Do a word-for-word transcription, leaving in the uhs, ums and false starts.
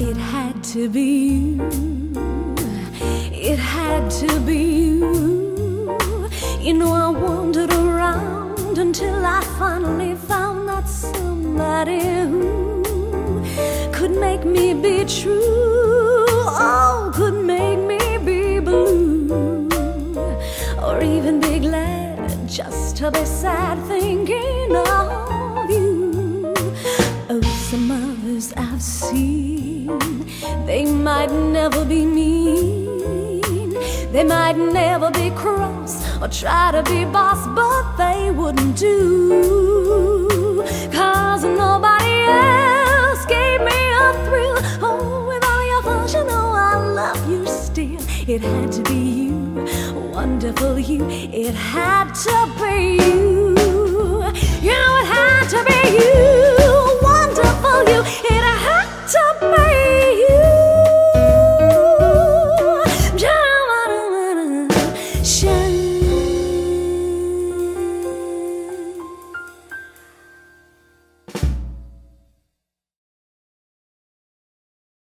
It had to be you. It had to be you. You know, I wandered around until I finally found that somebody who could make me be true. Oh, could make me be blue, or even be glad just to be sad thinking of you. Oh, some others I've seen, they might never be mean, they might never be cross or try to be boss, but they wouldn't do, 'cause nobody else gave me a thrill. Oh, with all your faults, you know I love you still. It had to be you, wonderful you. It had to be you. You know it had to be you.